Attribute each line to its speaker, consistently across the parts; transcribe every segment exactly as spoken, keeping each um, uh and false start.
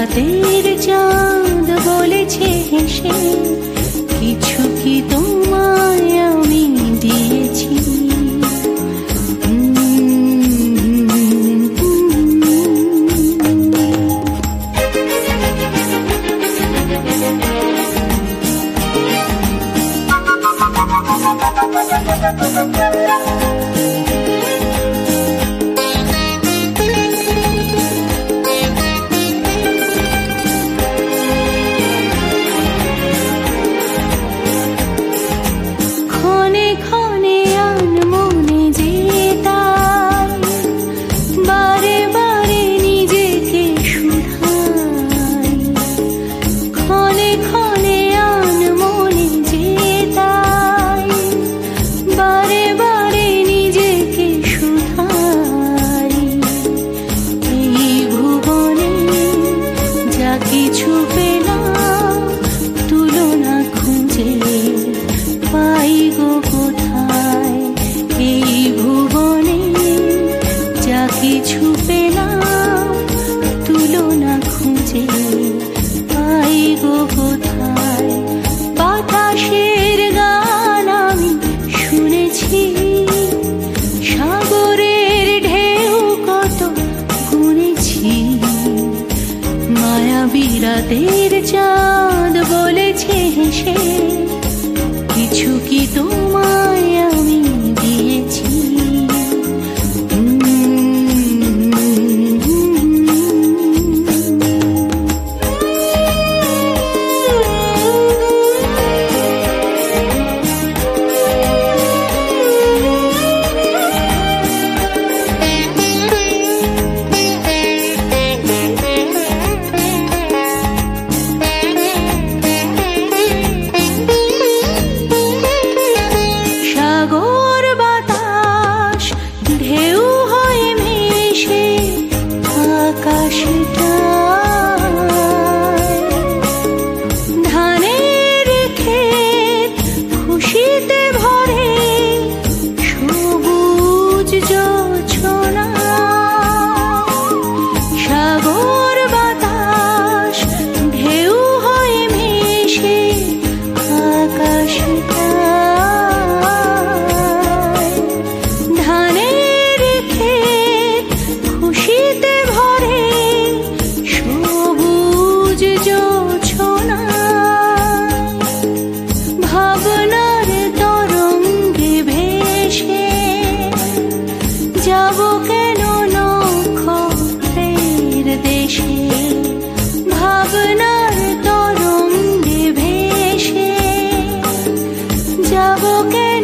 Speaker 1: রাতের চাঁদ বলেছে হেসে, কিছু কি তোমায় আমি দিয়েছি? কিছু পেলাম তুলনা খুঁজে পাই গো কোথায়? এই ভুবনে যা কিছু পেলাম তুলনা খুঁজে পাই গো কোথায়? বাতাসের গান আমি শুনেছি, সাগরের ঢেউ কত গুনেছি, মায়াবী রাতের চাঁদ বলেছে হেসে, কিছু কি তোমায় আমি দিয়েছি? ধানের ক্ষেত খুশিতে ভরে, সবুজ জোছনা, সাগর বাতাস ঢেউ হয়ে মিশে আকাশটায়। ধানের ক্ষেত খুশিতে ভরে, সবুজ জোছনা, ভাবনার তরঙ্গে ভেসে যাব কেন নক্ষত্রের দেশে? ভাবনার তরঙ্গে ভেসে যাব কেন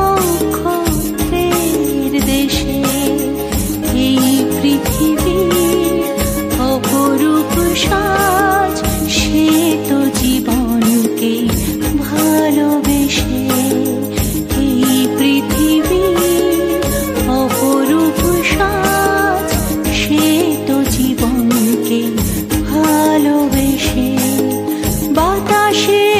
Speaker 1: নক্ষত্রের দেশে? এই পৃথিবীর অপরূপ সাজ, সে তো জীবনকে ভালোবেসে। এই পৃথিবীর অপরূপ সাজ, সে তো জীবনকে ভালোবেসে। বাতাসে